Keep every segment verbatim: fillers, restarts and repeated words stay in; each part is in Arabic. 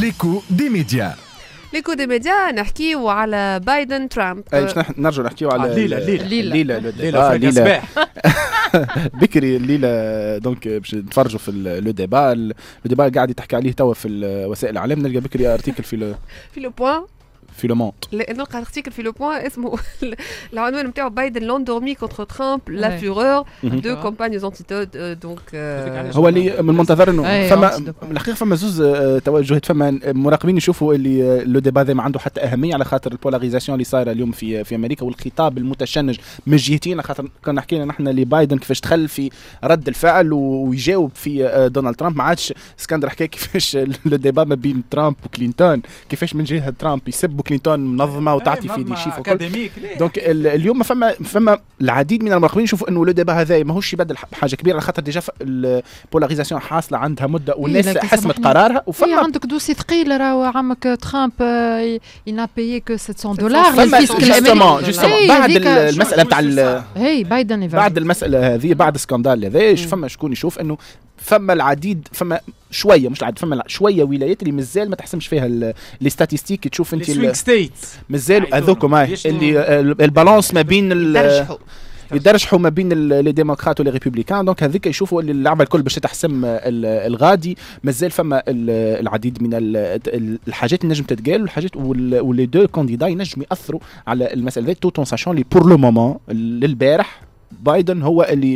ليكو دي ميديا. ليكو دي ميديا نحكيو على بايدن ترامب. اي باش نرجعوا نحكيو على الليله الليله الليله الليله الليله بكري الليله دونك باش نتفرجوا في لو ديبا لو ديبا قاعد تحكي عليه توا في وسائل الاعلام. نلقى بكري ارتيكل في لو في لو بوين في لو مونت نلقى ارتيكل في لو بوين اسمه العنوان نتاعو بايدن لوندورمي كونتر ترامب لا فورور دو كومبانيز انتيتود. دونك هو اللي من المنتظر انه فما الحقيقه فما زوز توجهات. فما مراقبين يشوفوا اللي لو ديبا ما عنده حتى اهميه على خاطر البولاريزاسيون اللي صايره اليوم في في امريكا والخطاب المتشنج من جهتين. على خاطر كنا حكينا نحن لبايدن كيفاش دخل في رد الفعل ويجاوب في دونالد ترامب. ما عادش اسكندر حكى كيفاش لو ديبا ما بين ترامب وكلينتون كيفاش من جهه ترامب يسب كلينتون منظمه وتعطي في دي شيف وكل. دونك اليوم فما فما العديد من المراقبين يشوفوا انه لو ديبا هذا ماهوش يبدل حاجه كبيره على خاطر ديجا البولاريزاسيون حاصله عندها مده والناس حسمت قرارها. وفما عندك دوسي ثقيل راهو عمك ترامب ينا بايي كو سبعمية دولار للفيسك الامريكي جوستومون بعد المساله نتاع هي بايدن بعد المساله هذه بعد السكاندال هذا فما شكون يشوف انه فما العديد فما شويه مش العديد فما شويه ولايات اللي مازال ما تحسمش فيها لي ستاتستيك. تشوف انت مازال هذوكم اللي البالانس ما بين يدرجحوا ما بين لي ديمقراط ولي ريبوبليكان. دونك هذيك يشوفوا اللي اللعبه الكل باش تحسم الغادي. مازال فما العديد من الحاجات اللي نجم تتقال والحاجات ولي دو كانديدا ينجم ياثروا على المساله توت اون ساشون لي بور لو مومون للبارح بايدن هو اللي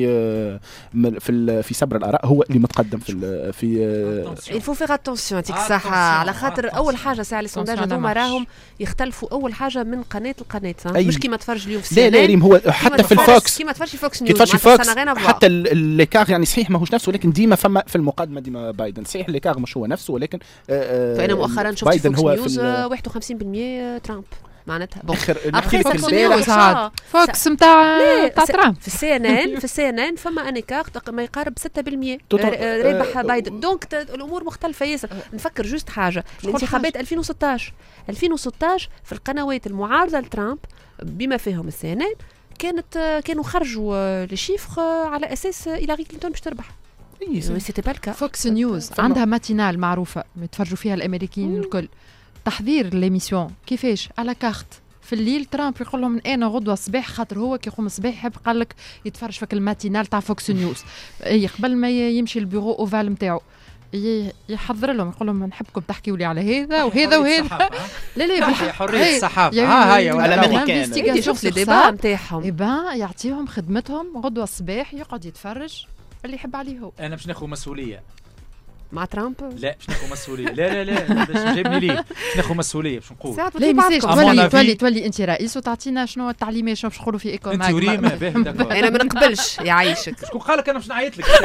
في في سبر الاراء هو اللي متقدم في في il faut faire attention يعطيك الصحه على خاطر اول حاجه ساعه لي سونداج هذوما راهم يختلفوا اول حاجه من قناه لقناه مش كيما تفرج اليوم في لا لا ريم هو حتى في الفوكس كيما تفرج فوكس نيوز كيما فوكس حتى الليكار يعني صحيح ماهوش نفسه ولكن ديما فما في المقدمه ديما بايدن صحيح الليكار مش هو نفسه ولكن فانا مؤخرا شفت فوكس نيوز واحد وخمسين بالمية ترامب معناتها اخر فوكس نيوز عاد فوكس نتاع نتاع ترامب في السي ان ان في السي ان ان فما انيكار ما يقارب ستة بالمية ربح بايدن. دونك الامور مختلفه ياسر. نفكر جوست حاجه الانتخابات ألفين وستة عشر في القنوات المعارضه لترامب بما فيهم السي ان ان كانت كانوا خرجوا لي شيفر على اساس هيلاري كلينتون باش تربح. اي سيتي با الكا. فوكس نيوز عندها ماتينال معروفه يتفرجوا فيها الامريكيين الكل. تحضير ليميسيون كيفاش على كارت في الليل ترامب يقول لهم انا غدوه صباح خاطر هو كي يقوم الصباح يحب قال لك يتفرج فيك الماتينال تاع فوكس نيوز قبل ما يمشي البيرو اوفال نتاعو يحضر لهم يقول لهم نحبكم تحكيوا لي على هذا وهذا وهذا. لا لا حريه الصحافه ها هي الامريكان يشوف لي ديبا نتاعهم يبا يعطيهم خدمتهم غدوه الصباح يقعد يتفرج اللي يحب عليه هو. انا باش ناخذ مسؤوليه مع ترامب. لا باش ناخذ مسؤوليه لا لا لا باش جايبني ليه باش ناخذ مسؤوليه باش نقول لا ميساج تولي تولي تولي انت رئيس وتعطينا شنو التعليمات شنو باش نقولوا في ايكو معك. انا ما نقبلش يعيشك. شكون قال لك انا باش نعيط لك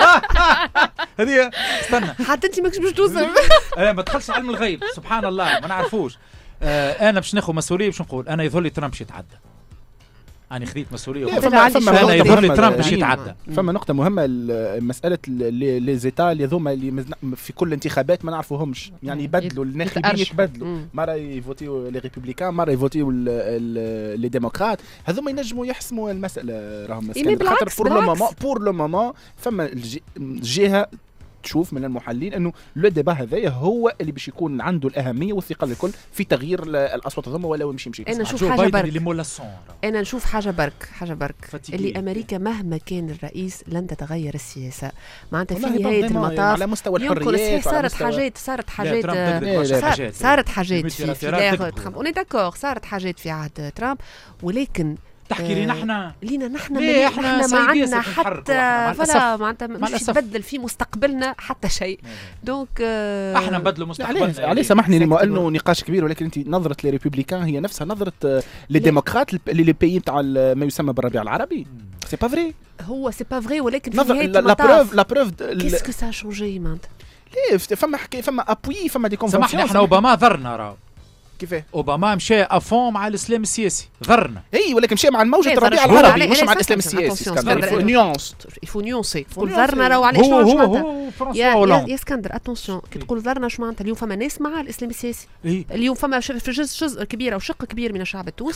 هذه استنى حتى انت ماكش باش توصل. انا ما دخلش علم الغيب سبحان الله ما نعرفوش. آه انا باش ناخذ مسؤوليه باش نقول انا يظل لي ترامب باش يتعدى. أنا خذيت مسؤولية فما فما يظهر لي ترامب باش يتعدى. فما نقطة مهمة مسألة لي زيتا اللي هما اللي في كل انتخابات ما نعرفوهمش يعني يبدلوا الناخبين يتبدلوا مرة يفوتيو لي ريبوبليكان مرة يفوتيو لي ديمقراط. هذوما ينجموا يحسموا المسألة راهم مسكين خاطر بور لو مومون بور لو مومون فما جهة تشوف من المحللين انه لو ديبا هذايا هو اللي باش يكون عنده الاهميه والثقه الكل في تغيير الاصوات هذوما ولا يمشي يمشي. انا نشوف حاجه برك انا نشوف حاجه برك حاجه برك اللي امريكا مهما كان الرئيس لن تتغير السياسه معناتها في نهايه المطاف على مستوى الحريات صارت حاجات صارت حاجات صارت, صارت حاجات في في ترامب اوني داكور صارت حاجات في عهد ترامب ولكن تحكي لي نحن لينا نحن احنا ما عندنا حتى فلا معناتها مش يتبدل في مستقبلنا حتى شيء. دونك آه احنا نبدلوا مستقبلنا. عليه سامحني انه نقاش كبير ولكن انت نظره لي ريبوبليكان هي نفسها نظره لي ديمقراط اللي لي بيي تاع ما يسمى بالربيع العربي. سي با فري هو سي با فري ولكن في نهايه لا بروف لا بروف كيسكو سا شونجي معناتها ليه فما حكي فما ابوي فما دي كونفونسيون. سامحني احنا اوباما ضرنا راهو كيفاه اوباما مشى افون مع الاسلام السياسي ضرنا. اي ولكن مشى مع الموجه الربيع العربي مش مع الاسلام السياسي. نيونس يفو نيونسي تقول ضرنا راهو علاش شنو معناتها يا يا اسكندر اتونسيون كي تقول ضرنا شو معناتها اليوم فما ناس مع الاسلام السياسي. اليوم فما في جزء جزء كبير او شق كبير من الشعب التونسي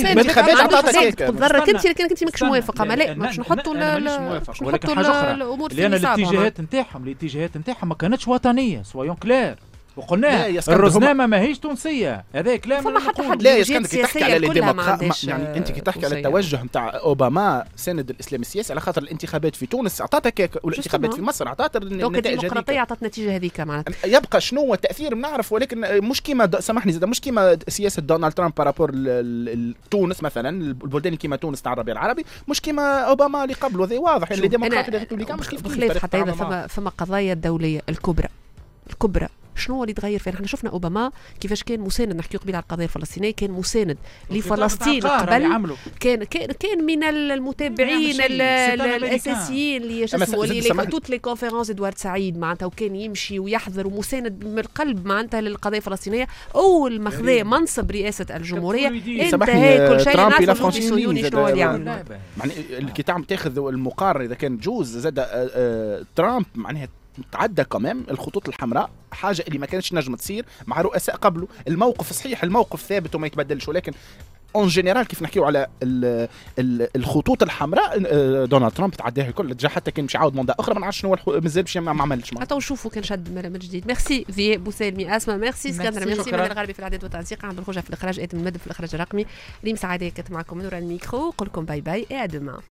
تقول ضرك انت لكن انت ماكش موافقه ما لا باش نحطوا ولكن حاجه اخرى لان الاتجاهات نتاعهم الاتجاهات نتاعهم ما كانتش وطنيه سوايون كلير وقلنا الرزنامه ماهيش تونسيه، هذا كلام فما حتى حد لا يا اسكندر كي تحكي على الديمقراطيه يعني انت كي تحكي على التوجه نتاع اوباما ساند الاسلام السياسي على خاطر الانتخابات في تونس عطاتها كيك والانتخابات في مصر عطاتها النتائج. الديمقراطيه عطات النتيجه هذيك معناتها. يبقى شنو هو التاثير بنعرف، ولكن مش كيما سامحني زاد مش كيما سياسه دونالد ترامب بارابور تونس مثلا البلدان كيما تونس تاع الربيع العربي مش كيما اوباما اللي قبله. هذا واضح يعني الديمقراطيه الريبوبليكان مش كيف كيف حتى هذا فما فما قضايا الدوليه الكبرى الكبرى شنو اللي تغير فيها؟ احنا شفنا اوباما كيفاش كان مساند، نحكيو قبيل على القضيه الفلسطينيه، كان مساند لفلسطين قبل، كان كان كان من المتابعين الاساسيين اللي اسمه اللي توت لي كونفيرونس ادوارد سعيد معناتها، وكان يمشي ويحضر ومساند من القلب معناتها للقضيه الفلسطينيه. اول ما خذا منصب رئاسه الجمهوريه انتهى كل شيء، نعرف الصهيوني شنو اللي يعمل. يعني كي تعمل تاخذ المقارنه اذا كان جوز زاد ترامب معناها تعدى كمان الخطوط الحمراء، حاجه اللي ما كانتش نجم تصير مع رؤساء قبله. الموقف صحيح الموقف ثابت وما يتبدلش، ولكن اون جينيرال كيف نحكيو على ال ال الخطوط الحمراء دونالد ترامب تعداها الكل. جا حتى كان مش عاود موندا اخرى ما نعرفش شنو مازال باش ما عملش حتى نشوفوا كان شد من جديد. ميرسي في بوسالمي اسماء، ميرسي اسكندر، ميرسي من الغربي في الاعداد والتنسيق، عند الخرجه في الاخراج ادم المد في الاخراج الرقمي. ريم سعادة كانت معكم من ورا الميكرو، نقول لكم باي باي اي ا دومان.